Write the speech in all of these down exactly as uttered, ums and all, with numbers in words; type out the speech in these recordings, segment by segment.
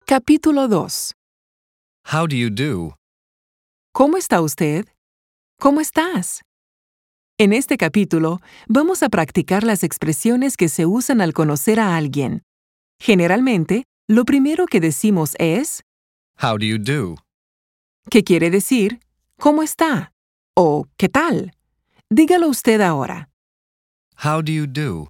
Capítulo dos. How do you do? ¿Cómo está usted? ¿Cómo estás? En este capítulo vamos a practicar las expresiones que se usan al conocer a alguien. Generalmente, lo primero que decimos es, How do you do? ¿qué quiere decir? ¿Cómo está? O ¿qué tal? Dígalo usted ahora. How do you do?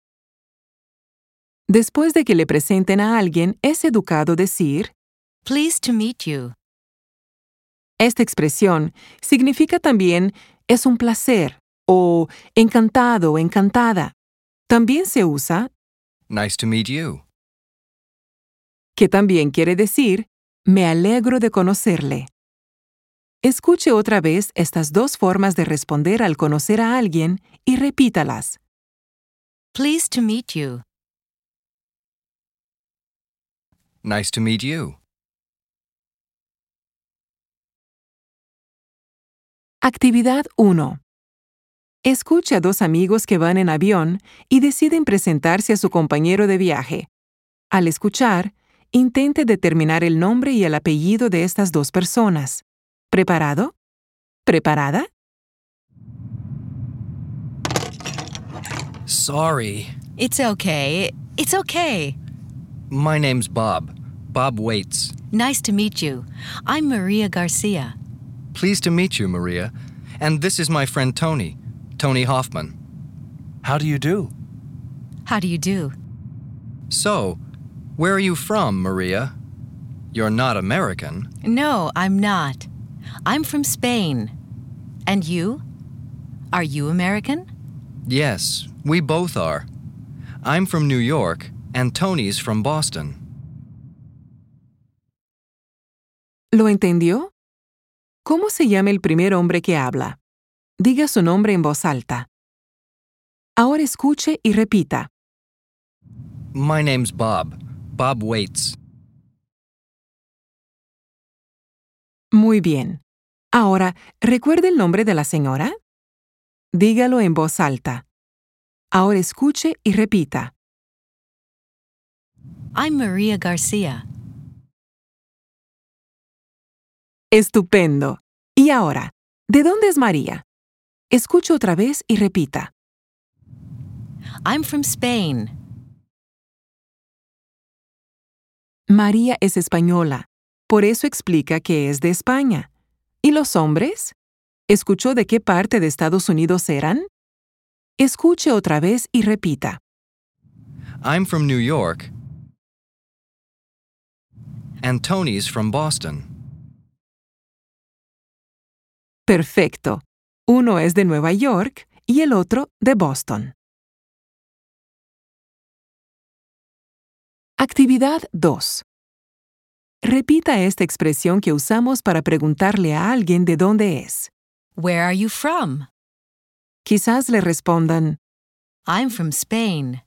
Después de que le presenten a alguien, es educado decir, Pleased to meet you. esta expresión significa también es un placer o encantado o encantada. También se usa Nice to meet you. que también quiere decir me alegro de conocerle. Escuche otra vez estas dos formas de responder al conocer a alguien y repítalas. Pleased to meet you. Nice to meet you. Actividad uno. Escuche a dos amigos que van en avión y deciden presentarse a su compañero de viaje. Al escuchar, intente determinar el nombre y el apellido de estas dos personas. ¿Preparado? ¿Preparada? Sorry. It's okay. It's okay. My name's Bob. Bob Waits. Nice to meet you. I'm Maria Garcia. Pleased to meet you, Maria. And this is my friend Tony. Tony Hoffman. How do you do? How do you do? So, where are you from, Maria? You're not American. No, I'm not. I'm from Spain. And you? Are you American? Yes, we both are. I'm from New York, and Tony's from Boston. ¿Lo entendió? ¿Cómo se llama el primer hombre que habla? Diga su nombre en voz alta. Ahora escuche y repita. My name's Bob. Bob Waits. Muy bien. Ahora, ¿recuerda el nombre de la señora? Dígalo en voz alta. Ahora escuche y repita. I'm Maria Garcia. Estupendo. Y ahora, ¿de dónde es María? Escuche otra vez y repita. I'm from Spain. María es española. Por eso explica que es de España. ¿Y los hombres? ¿Escuchó de qué parte de Estados Unidos eran? Escuche otra vez y repita. I'm from New York, and Tony's from Boston. Perfecto. Uno es de Nueva York y el otro de Boston. Actividad dos. Repita esta expresión que usamos para preguntarle a alguien de dónde es. Where are you from? Quizás le respondan, I'm from Spain.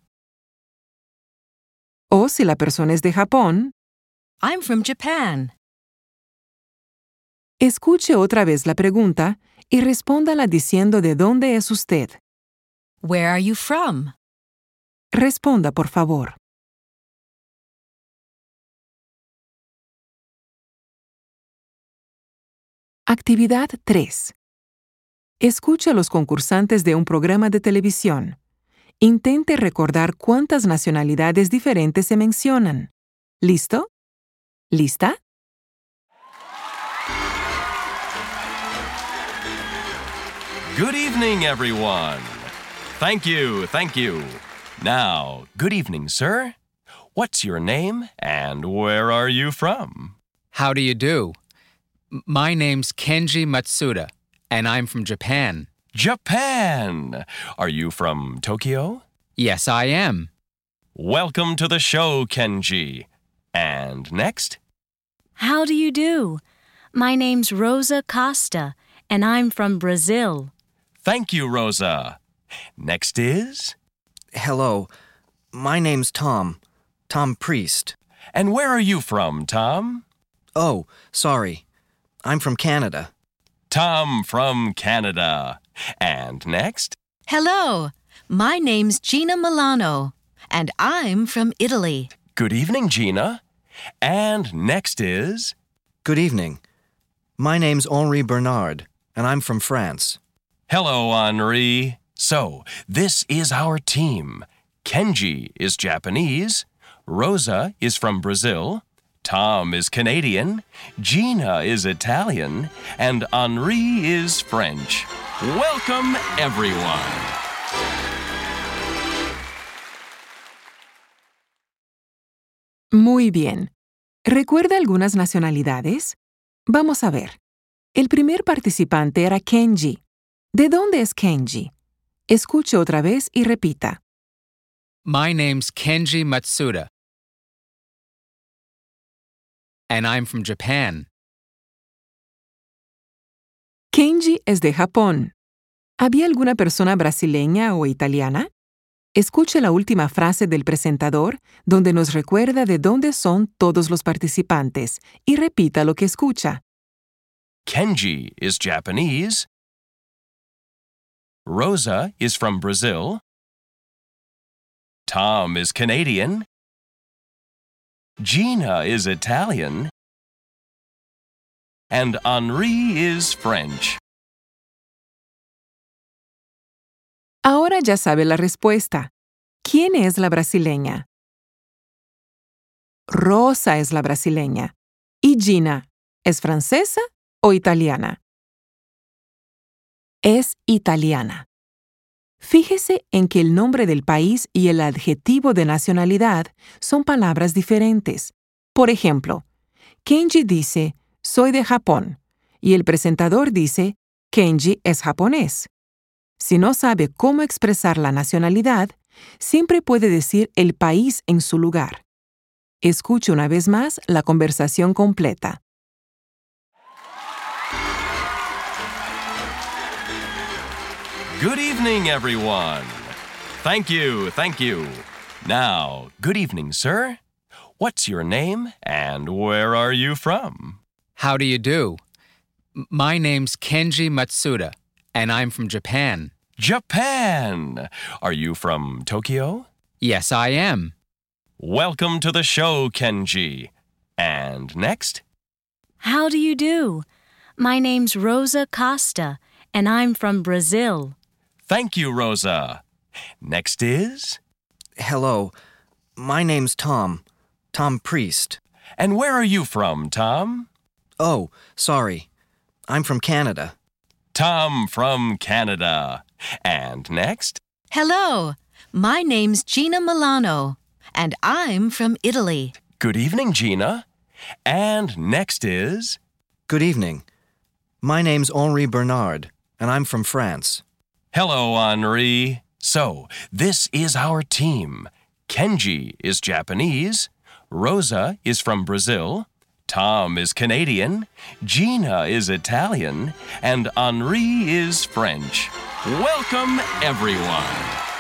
o si la persona es de Japón, I'm from Japan. escuche otra vez la pregunta y respóndala diciendo de dónde es usted. Where are you from? Responda, por favor. Actividad tres. Escuche a los concursantes de un programa de televisión. Intente recordar cuántas nacionalidades diferentes se mencionan. ¿Listo? ¿Lista? Good evening, everyone. Thank you, thank you. Now, good evening, sir. What's your name and where are you from? How do you do? M- My name's Kenji Matsuda, and I'm from Japan. Japan. Are you from Tokyo? Yes, I am. Welcome to the show, Kenji. And next? How do you do? My name's Rosa Costa, and I'm from Brazil. Thank you, Rosa. Next is? Hello. My name's Tom. Tom Priest. And where are you from, Tom? Oh, sorry. I'm from Canada. Tom from Canada. And next? Hello. My name's Gina Milano, and I'm from Italy. Good evening, Gina. And next is... Good evening. My name's Henri Bernard, and I'm from France. Hello, Henri. So, this is our team. Kenji is Japanese, Rosa is from Brazil, Tom is Canadian, Gina is Italian, and Henri is French. Welcome, everyone. Muy bien. ¿Recuerda algunas nacionalidades? Vamos a ver. El primer participante era Kenji. ¿De dónde es Kenji? Escuche otra vez y repita. My name's Kenji Matsuda, and I'm from Japan. Kenji es de Japón. ¿Había alguna persona brasileña o italiana? Escuche la última frase del presentador, donde nos recuerda de dónde son todos los participantes, y repita lo que escucha. Kenji is Japanese, Rosa is from Brazil, Tom is Canadian, Gina is Italian, and Henri is French. Ahora ya sabe la respuesta. ¿Quién es la brasileña? Rosa es la brasileña. ¿Y Gina es francesa o italiana? Es italiana. Fíjese en que el nombre del país y el adjetivo de nacionalidad son palabras diferentes. Por ejemplo, Kenji dice, soy de Japón, y el presentador dice, Kenji es japonés. Si no sabe cómo expresar la nacionalidad, siempre puede decir el país en su lugar. Escuche una vez más la conversación completa. Good evening, everyone. Thank you, thank you. Now, good evening, sir. What's your name and where are you from? How do you do? M- My name's Kenji Matsuda, and I'm from Japan. Japan! Are you from Tokyo? Yes, I am. Welcome to the show, Kenji. And next? How do you do? My name's Rosa Costa, and I'm from Brazil. Thank you, Rosa. Next is? Hello. My name's Tom. Tom Priest. And where are you from, Tom? Oh, sorry. I'm from Canada. Tom from Canada. And next? Hello, my name's Gina Milano, and I'm from Italy. Good evening, Gina. And next is? Good evening. My name's Henri Bernard, and I'm from France. Hello, Henri. So, this is our team. Kenji is Japanese, Rosa is from Brazil, Tom is Canadian, Gina is Italian, and Henri is French. Welcome, everyone.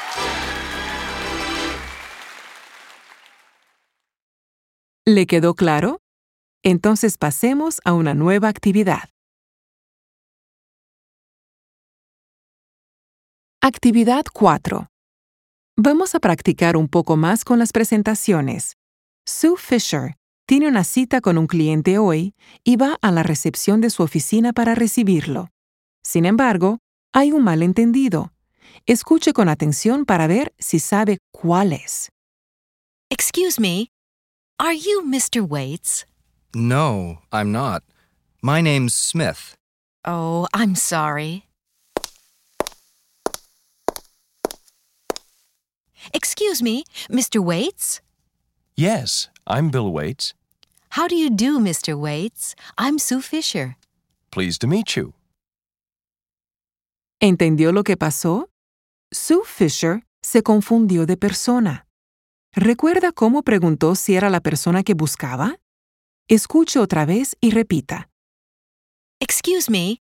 ¿Le quedó claro? Entonces pasemos a una nueva actividad. Actividad cuatro. Vamos a practicar un poco más con las presentaciones. Sue Fisher tiene una cita con un cliente hoy y va a la recepción de su oficina para recibirlo. Sin embargo, hay un malentendido. Escuche con atención para ver si sabe cuál es. Excuse me, are you Mister Waits? No, I'm not. My name's Smith. Oh, I'm sorry. Excuse me, Mister Waits? Yes, I'm Bill Waits. How do you do, Mister Waits? I'm Sue Fisher. Pleased to meet you. ¿Entendió lo que pasó? Sue Fisher se confundió de persona. ¿Recuerda cómo preguntó si era la persona que buscaba? Escuche otra vez y repita. Excuse me,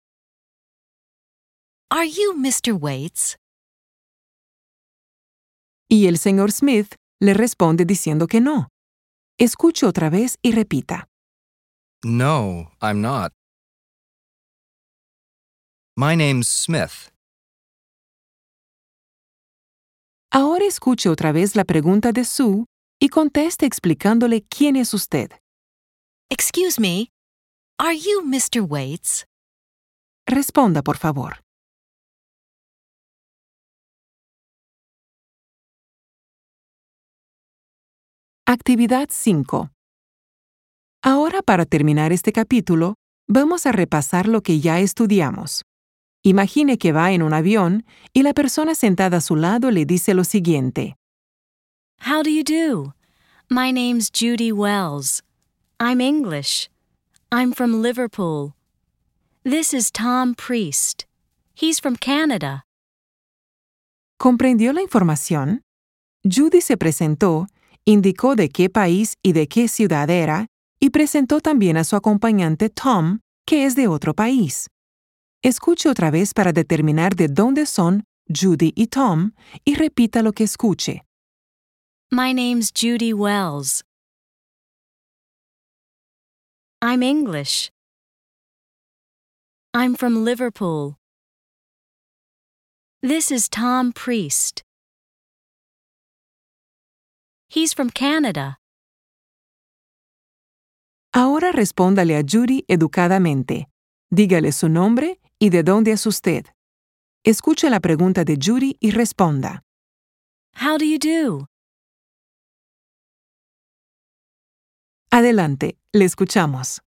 are you Mister Waits? Y el señor Smith le responde diciendo que no. Escuche otra vez y repita. No, I'm not. My name's Smith. Ahora escuche otra vez la pregunta de Sue y conteste explicándole quién es usted. Excuse me, are you mister Waits? Responda, por favor. Actividad cinco. Ahora, para terminar este capítulo, vamos a repasar lo que ya estudiamos. Imagine que va en un avión y la persona sentada a su lado le dice lo siguiente. How do you do? My name's Judy Wells. I'm English. I'm from Liverpool. This is Tom Priest. He's from Canada. ¿Comprendió la información? Judy se presentó, indicó de qué país y de qué ciudad era, y presentó también a su acompañante Tom, que es de otro país. Escuche otra vez para determinar de dónde son Judy y Tom y repita lo que escuche. My name's Judy Wells. I'm English. I'm from Liverpool. This is Tom Priest. He's from Canada. Ahora respóndale a Judy educadamente. Dígale su nombre y de dónde es usted. Escuche la pregunta de Judy y responda. How do you do? Adelante, le escuchamos.